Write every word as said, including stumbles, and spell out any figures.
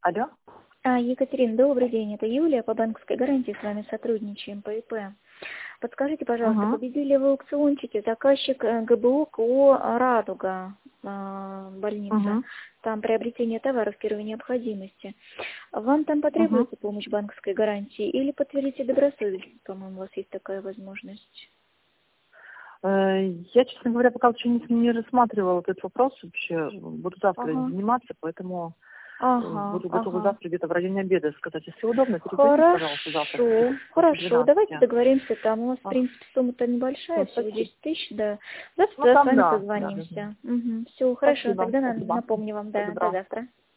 Алло. А, Екатерина, добрый день. Это Юлия по банковской гарантии. С вами сотрудничаем по ИП. Подскажите, пожалуйста, Угу. победили в аукциончике заказчик э, ГБО КО «Радуга», э, больница. Угу. Там приобретение товаров первой необходимости. Вам там Угу. потребуется помощь банковской гарантии или подтвердите добросовестность? По-моему, у вас есть такая возможность. Я, честно говоря, пока вообще не, не рассматривала этот вопрос вообще. Буду завтра им Ага. заниматься, поэтому э, Ага, буду готова ага. завтра где-то в районе обеда сказать. Если удобно, перезвоните, пожалуйста, завтра Хорошо, после хорошо, давайте двенадцати. договоримся, там у нас, в А, принципе, сумма-то небольшая, всё, всего спасибо. десять тысяч, да. Завтра Ну, тогда с там вами да, да, да. созвонимся. Угу. Все, хорошо, Спасибо, тогда на- спасибо. напомню вам, Всего да, до доброго. завтра.